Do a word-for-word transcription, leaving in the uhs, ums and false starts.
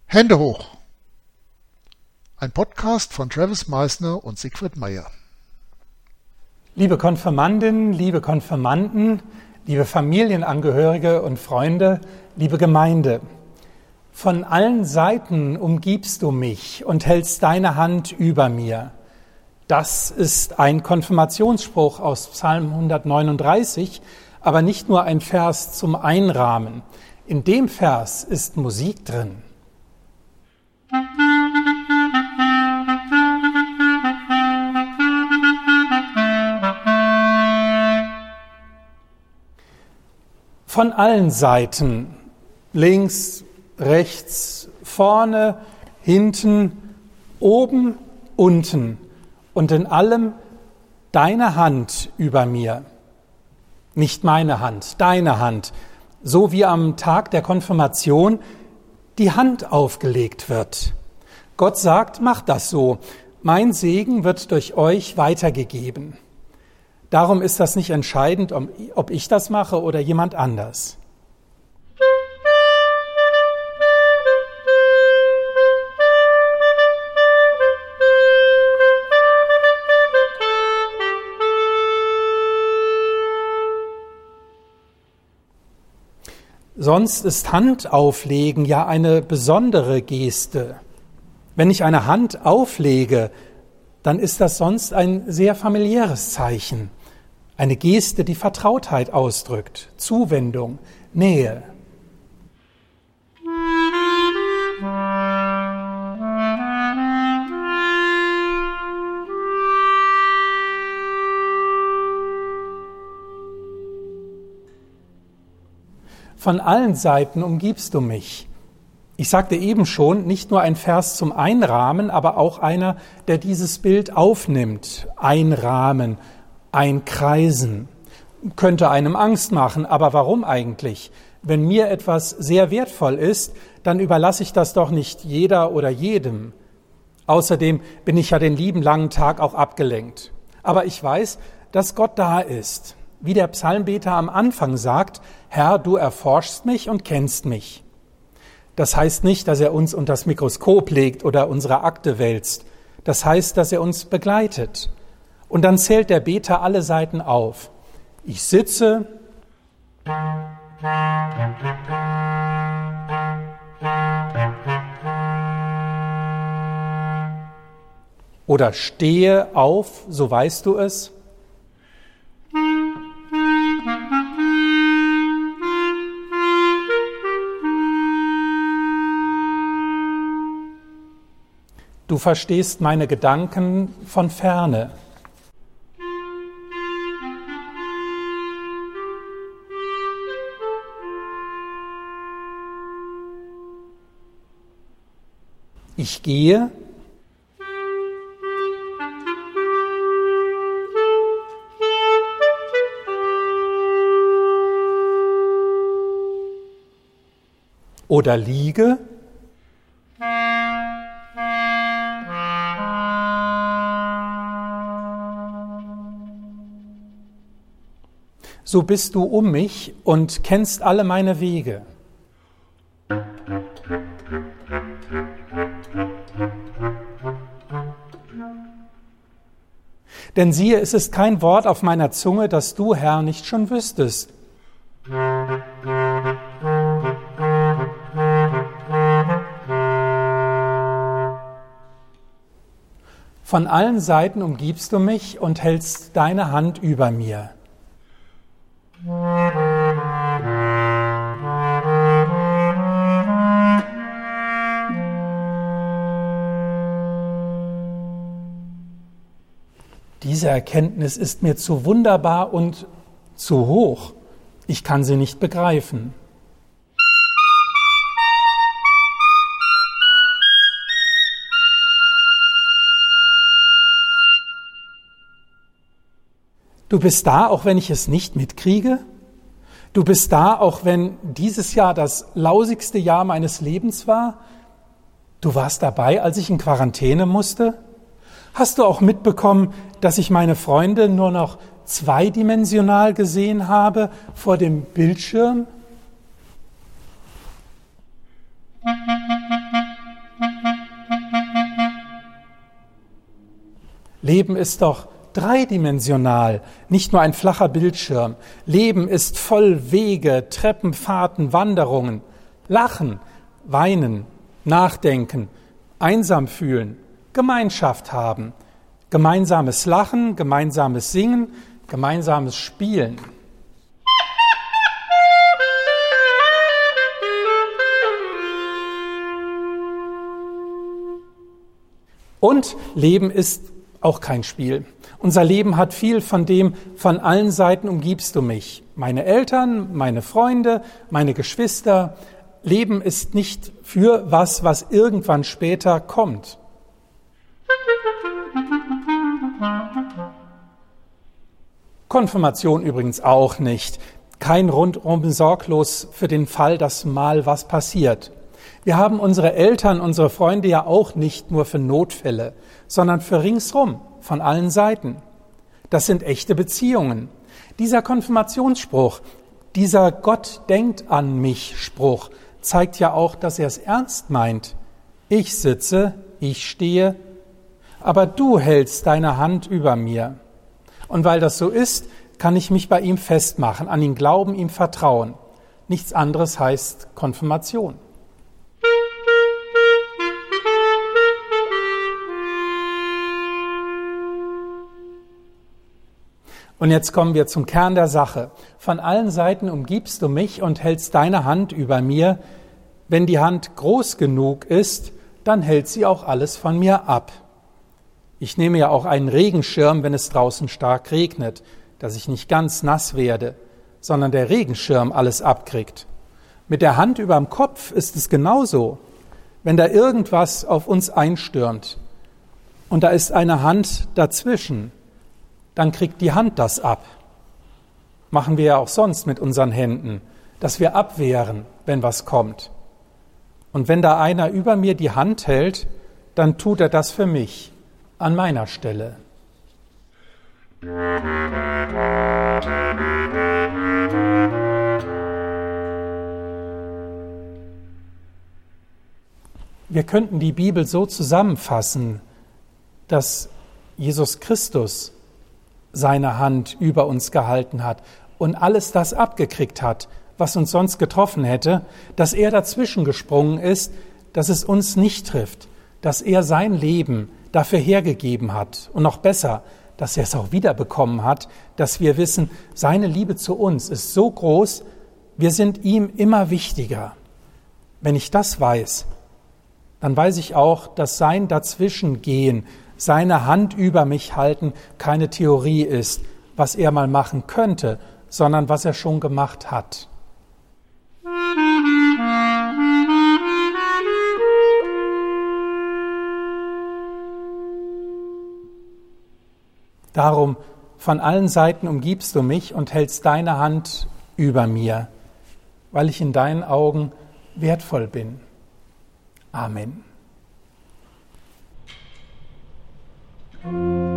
Hände hoch! Ein Podcast von Travis Meissner und Siegfried Meyer. Liebe Konfirmandinnen, liebe Konfirmanden, liebe Familienangehörige und Freunde, liebe Gemeinde. Von allen Seiten umgibst du mich und hältst deine Hand über mir. Das ist ein Konfirmationsspruch aus Psalm hundertneununddreißig, aber nicht nur ein Vers zum Einrahmen. In dem Vers ist Musik drin. Von allen Seiten, links, rechts, vorne, hinten, oben, unten und in allem deine Hand über mir. Nicht meine Hand, deine Hand, so wie am Tag der Konfirmation die Hand aufgelegt wird. Gott sagt, macht das so. Mein Segen wird durch euch weitergegeben. Darum ist das nicht entscheidend, ob ich das mache oder jemand anders. Sonst ist Handauflegen ja eine besondere Geste. Wenn ich eine Hand auflege, dann ist das sonst ein sehr familiäres Zeichen. Eine Geste, die Vertrautheit ausdrückt, Zuwendung, Nähe. Von allen Seiten umgibst du mich. Ich sagte eben schon, nicht nur ein Vers zum Einrahmen, aber auch einer, der dieses Bild aufnimmt. Einrahmen, einkreisen. Könnte einem Angst machen, aber warum eigentlich? Wenn mir etwas sehr wertvoll ist, dann überlasse ich das doch nicht jeder oder jedem. Außerdem bin ich ja den lieben langen Tag auch abgelenkt. Aber ich weiß, dass Gott da ist. Wie der Psalmbeter am Anfang sagt, Herr, du erforschst mich und kennst mich. Das heißt nicht, dass er uns unter das Mikroskop legt oder unsere Akte wälzt. Das heißt, dass er uns begleitet. Und dann zählt der Beter alle Seiten auf. Ich sitze, oder stehe auf, so weißt du es. Du verstehst meine Gedanken von ferne. Ich gehe. Oder liege. So bist du um mich und kennst alle meine Wege. Denn siehe, es ist kein Wort auf meiner Zunge, das du, Herr, nicht schon wüsstest. Von allen Seiten umgibst du mich und hältst deine Hand über mir. Diese Erkenntnis ist mir zu wunderbar und zu hoch. Ich kann sie nicht begreifen. Du bist da, auch wenn ich es nicht mitkriege. Du bist da, auch wenn dieses Jahr das lausigste Jahr meines Lebens war. Du warst dabei, als ich in Quarantäne musste. Hast du auch mitbekommen, dass ich meine Freunde nur noch zweidimensional gesehen habe vor dem Bildschirm? Leben ist doch dreidimensional, nicht nur ein flacher Bildschirm. Leben ist voll Wege, Treppen, Fahrten, Wanderungen. Lachen, weinen, nachdenken, einsam fühlen, Gemeinschaft haben, gemeinsames Lachen, gemeinsames Singen, gemeinsames Spielen. Und Leben ist auch kein Spiel. Unser Leben hat viel von dem, von allen Seiten umgibst du mich. Meine Eltern, meine Freunde, meine Geschwister. Leben ist nicht für was, was irgendwann später kommt. Konfirmation übrigens auch nicht. Kein rundum sorglos für den Fall, dass mal was passiert. Wir haben unsere Eltern, unsere Freunde ja auch nicht nur für Notfälle, sondern für ringsrum, von allen Seiten. Das sind echte Beziehungen. Dieser Konfirmationsspruch, dieser Gott denkt an mich Spruch, zeigt ja auch, dass er es ernst meint. Ich sitze, ich stehe, aber du hältst deine Hand über mir. Und weil das so ist, kann ich mich bei ihm festmachen, an ihn glauben, ihm vertrauen. Nichts anderes heißt Konfirmation. Und jetzt kommen wir zum Kern der Sache. Von allen Seiten umgibst du mich und hältst deine Hand über mir. Wenn die Hand groß genug ist, dann hält sie auch alles von mir ab. Ich nehme ja auch einen Regenschirm, wenn es draußen stark regnet, dass ich nicht ganz nass werde, sondern der Regenschirm alles abkriegt. Mit der Hand überm Kopf ist es genauso. Wenn da irgendwas auf uns einstürmt und da ist eine Hand dazwischen, dann kriegt die Hand das ab. Machen wir ja auch sonst mit unseren Händen, dass wir abwehren, wenn was kommt. Und wenn da einer über mir die Hand hält, dann tut er das für mich, an meiner Stelle. Wir könnten die Bibel so zusammenfassen, dass Jesus Christus seine Hand über uns gehalten hat und alles das abgekriegt hat, was uns sonst getroffen hätte, dass er dazwischen gesprungen ist, dass es uns nicht trifft, dass er sein Leben dafür hergegeben hat und noch besser, dass er es auch wiederbekommen hat, dass wir wissen, seine Liebe zu uns ist so groß, wir sind ihm immer wichtiger. Wenn ich das weiß, dann weiß ich auch, dass sein Dazwischengehen, seine Hand über mich halten, keine Theorie ist, was er mal machen könnte, sondern was er schon gemacht hat. Darum, von allen Seiten umgibst du mich und hältst deine Hand über mir, weil ich in deinen Augen wertvoll bin. Amen.